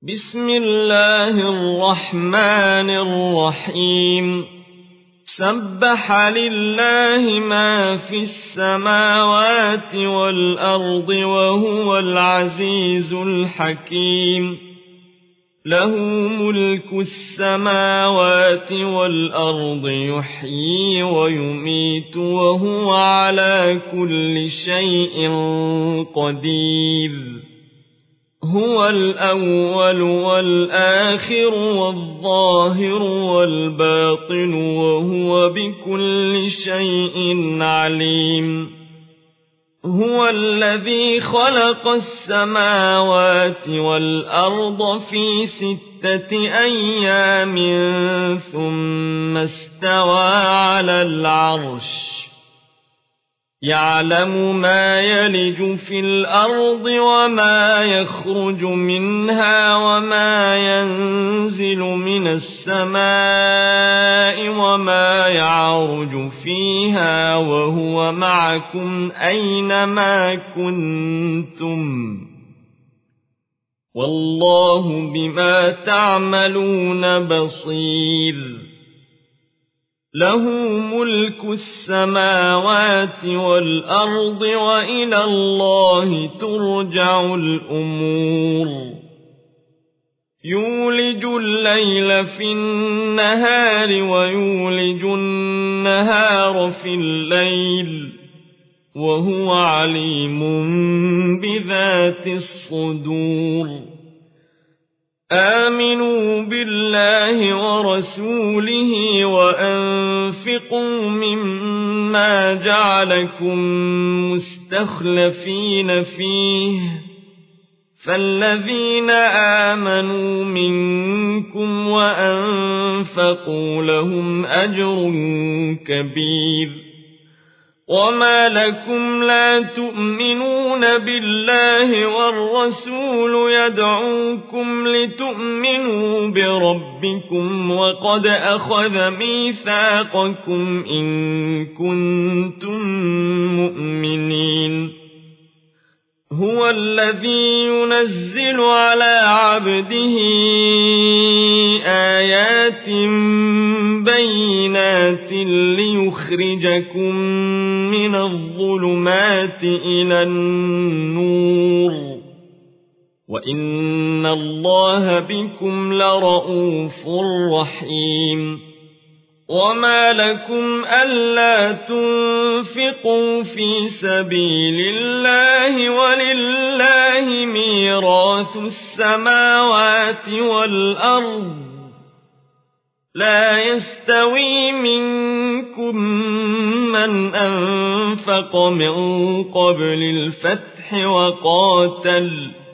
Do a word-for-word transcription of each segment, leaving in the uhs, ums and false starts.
بسم الله الرحمن الرحيم سبح لله ما في السماوات والأرض وهو العزيز الحكيم له ملك السماوات والأرض يحيي ويميت وهو على كل شيء قدير هو الأول والآخر والظاهر والباطن وهو بكل شيء عليم هو الذي خلق السماوات والأرض في ستة أيام ثم استوى على العرش يعلم ما يلج في الأرض وما يخرج منها وما ينزل من السماء وما يعرج فيها وهو معكم أينما كنتم والله بما تعملون بصير له ملك السماوات والأرض وإلى الله ترجع الأمور يولج الليل في النهار ويولج النهار في الليل وهو عليم بذات الصدور آمنوا بالله ورسوله وأنفقوا مما جعلكم مستخلفين فيه فالذين آمنوا منكم وأنفقوا لهم أجر كبير وما لكم لا تؤمنون بالله والرسول يدعوكم لتؤمنوا بربكم وقد أخذ ميثاقكم إن كنتم مؤمنين هو الذي ينزل على عبده آيات بينات ليخرجكم من الظلمات إلى النور وإن الله بكم لرءوف رحيم وما لكم ألا تنفقوا في سبيل الله ولله ميراث السماوات والأرض لا يستوي منكم من أنفق من قبل الفتح وقاتل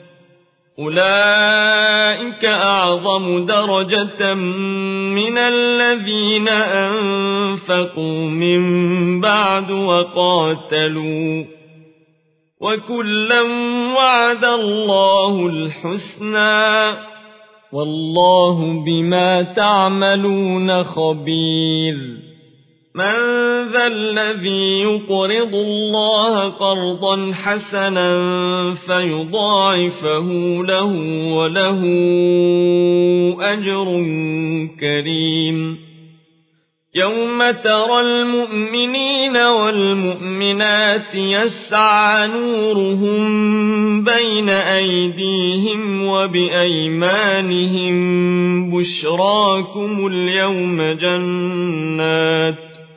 أولئك أعظم درجة من الذين أنفقوا من بعد وقاتلوا وكلا وعد الله الحسنى والله بما تعملون خبير من ذا الذي يقرض الله قرضا حسنا فيضاعفه له وله أجر كريم يوم ترى المؤمنين والمؤمنات يسعى نورهم بين أيديهم وبأيمانهم بشراكم اليوم جنات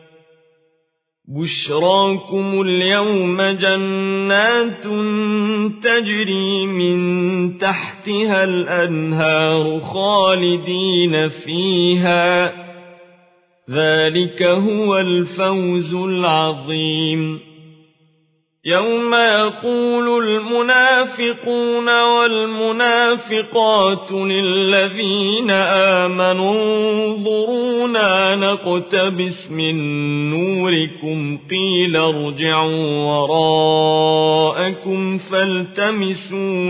بشراكم اليوم جنات تجري من تحتها الأنهار خالدين فيها ذلك هو الفوز العظيم يوم يقول المنافقون والمنافقات للذين آمنوا انظرونا نقتبس من نوركم قيل ارجعوا وراءكم فالتمسوا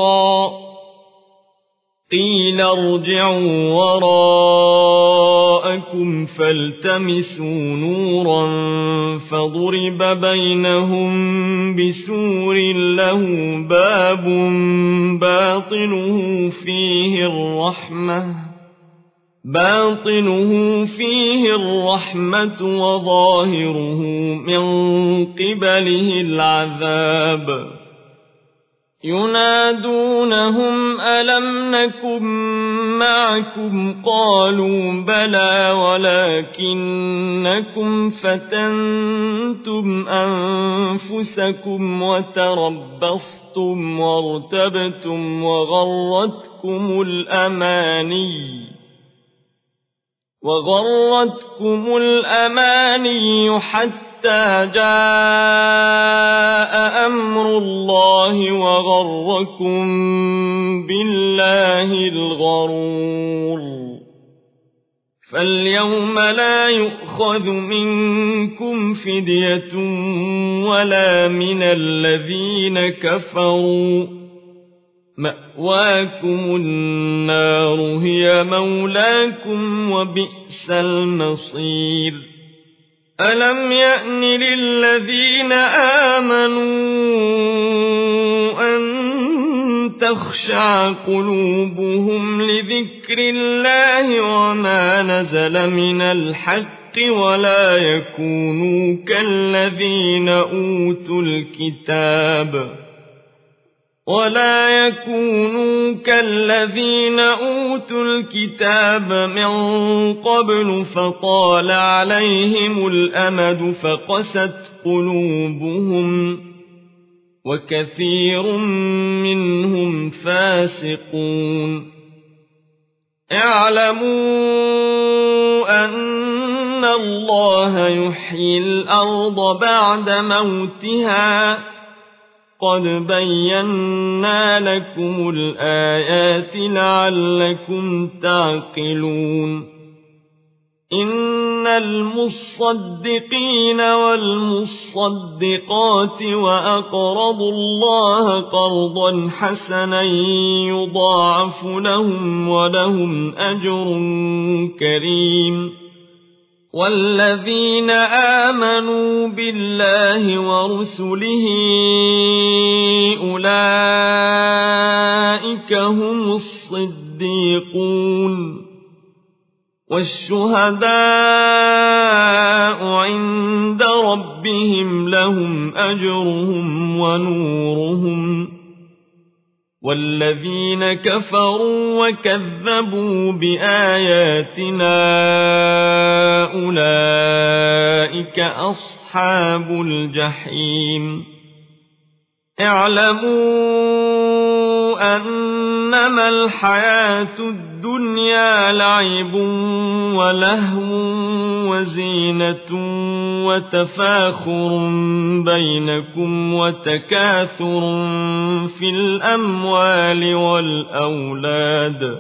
نورا قيل ارجعوا وراءكم وراءكم فالتمسوا نورا فضرب بينهم بسور له باب باطنه فيه الرحمة باطنه فيه الرحمة وظاهره من قبله العذاب ينادونهم ألم نكن معكم قالوا بلى ولكنكم فتنتم أنفسكم وتربصتم وارتبتم وغرتكم الأماني وغرتكم الأماني حتى جاء أمر الله وغركم بالله الغرور فاليوم لا يؤخذ منكم فدية ولا من الذين كفروا مأواكم النار هي مولاكم وبئس المصير ألم يأن للذين آمنوا أن تخشع قلوبهم لذكر الله وما نزل من الحق ولا يكونوا كالذين أوتوا الكتاب ولا يكونوا كالذين أوتوا الكتاب من قبل فطال عليهم الأمد فقست قلوبهم وكثير منهم فاسقون اعلموا أن الله يحيي الأرض بعد موتها قد بينا لكم الآيات لعلكم تعقلون إن المصدقين والمصدقات وأقرضوا الله قرضا حسنا يضاعف لهم ولهم أجر كريم والذين آمنوا بالله ورسله أولئك هم الصديقون والشهداء عند ربهم لهم أجرهم ونورهم والذين كفروا وكذبوا بآياتنا أولئك أصحاب الجحيم اعلموا أنما الحياة الدنيا لعب ولهو وزينة وتفاخر بينكم وتكاثر في الأموال والأولاد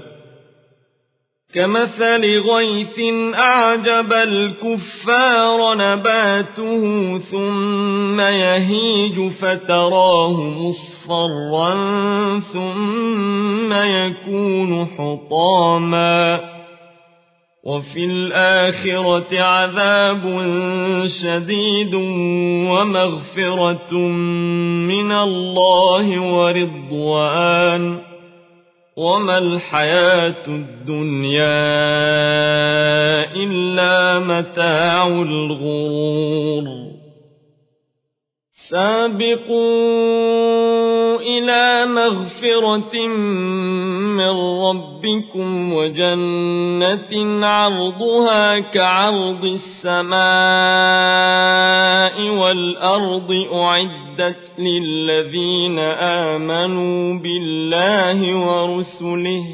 كمثل غيث أعجب الكفار نباته ثم يهيج فتراه مصفرا ثم يكون حطاما وفي الآخرة عذاب شديد ومغفرة من الله ورضوان وما الحياة الدنيا إلا متاع الغرور سابقوا إلى مغفرة من ربكم وجنة عرضها كعرض السماء والأرض أعدت للذين آمنوا بالله ورسله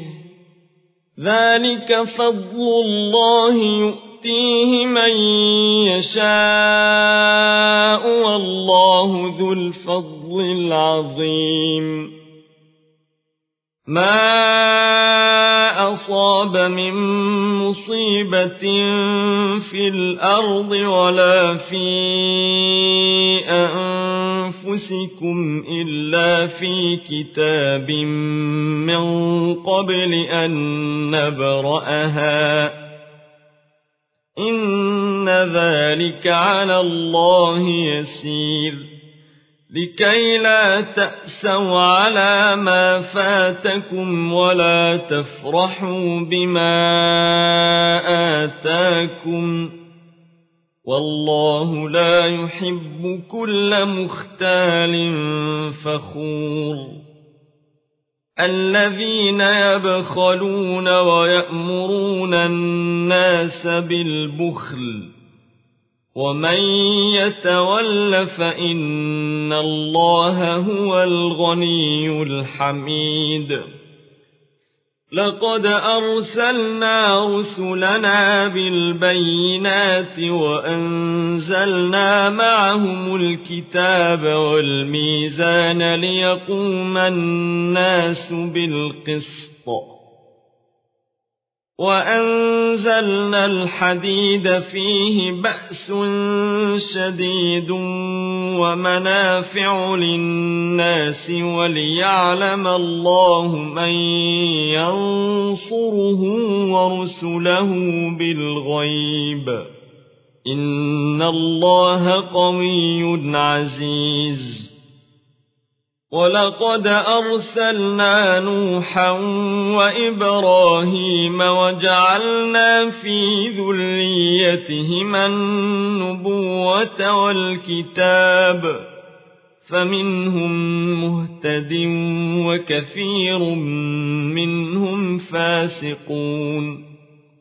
ذلك فضل الله يؤتيه من يشاء والله ذو الفضل العظيم ما أصاب من مصيبة في الأرض ولا في أنفسكم إلا في كتاب من قبل أن نبرأها إن ذلك على الله يسير لكي لا تأسوا على ما فاتكم ولا تفرحوا بما آتاكم والله لا يحب كل مختال فخور الذين يبخلون ويأمرون الناس بالبخل ومن يتول فإن الله هو الغني الحميد لقد أرسلنا رسلنا بالبينات وأنزلنا معهم الكتاب والميزان ليقوم الناس بالقسط وأنزلنا الحديد فيه بأس شديد ومنافع للناس وليعلم الله من ينصره ورسله بالغيب إن الله قوي عزيز ولقد أرسلنا نوحا وإبراهيم وجعلنا في ذريتهما النبوة والكتاب فمنهم مهتد وكثير منهم فاسقون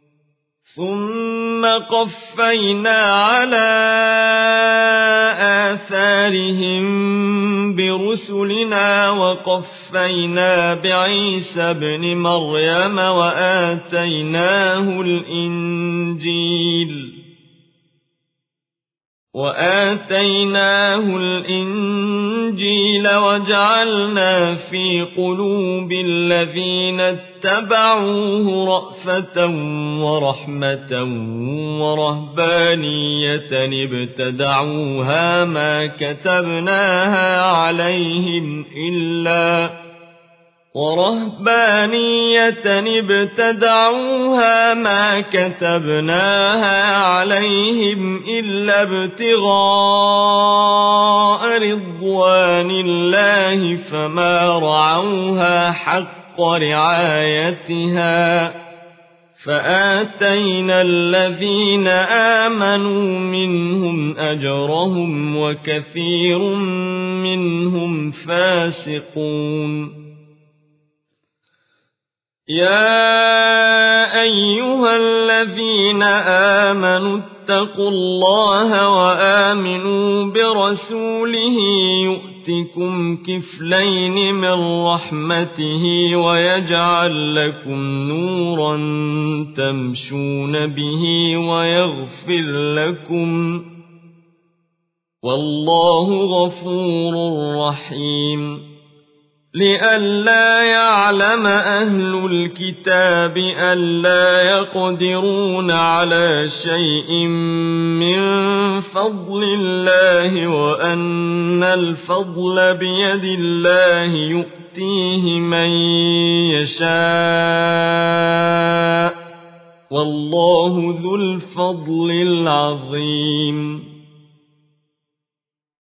ثم قفينا على آثارهم برسلنا وقفينا بعيسى ابن مريم وآتيناه الإنجيل وآتيناه الإنجيل وجعلنا في قلوب الذين اتبعوه رأفة ورحمة ورهبانية ابتدعوها ما كتبناها عليهم إلا ورهبانية ابتدعوها ما كتبناها عليهم إلا ابتغاء رضوان الله فما رعوها حق رعايتها فآتينا الذين آمنوا منهم أجرهم وكثير منهم فاسقون يا أيها الذين آمنوا اتقوا الله وآمنوا برسوله يؤتكم كفلين من رحمته ويجعل لكم نورا تمشون به ويغفر لكم والله غفور رحيم لئلا يعلم أهل الكتاب ألا يقدرون على شيء من فضل الله وأن الفضل بيد الله يؤتيه من يشاء والله ذو الفضل العظيم